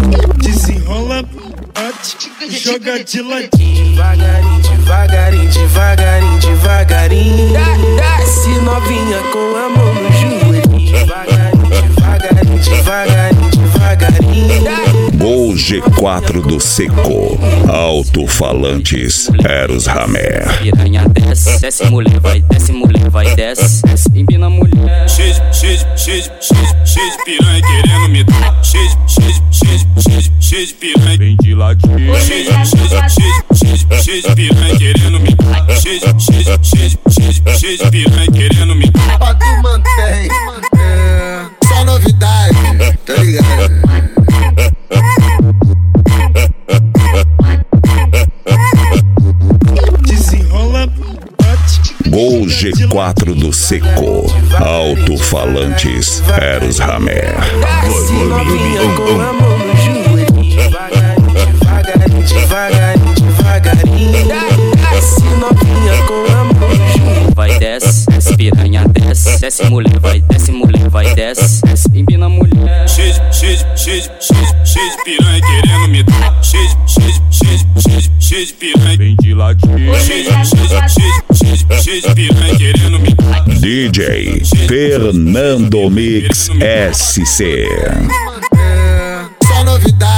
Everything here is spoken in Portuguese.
Desenrola, bate, joga de ladinho. Devagarinho, devagarinho, devagarinho, devagarinho. Desce novinha com a mão no joelhinho. Devagarinho, devagarinho, devagarinho, devagarinho. Gol G4 do Seco. Alto-falantes Eros Ramé. Piranha desce, desce mulher, vai, desce mulher, vai, desce, desce, empina mulher. Cheio de piranha querendo me dar. Cheio de piranha. Vem de ladinho. Cheio de piranha querendo me dar. Cheio de piranha querendo me dar. Pra tu mantém, só novidade, tá ligado? Desenrola, bate. Gol G4 do Seco. Alto-falantes Eros Ramé. Desce novinha com a mão no joelhinho. Devagarinho, devagarinho, devagarinho, devagarinho. Desce novinha com a mão no joelhinho. Vai, desce, desce, piranha desce, desce mulher, vai, desce mulher, vai, desce, desce, empina mulher. Cheio de piranha querendo me dar. Cheio de piranha. Vem de ladinho. Cheio de piranha querendo me dar. DJ Fernando Mix SC. Só novidade.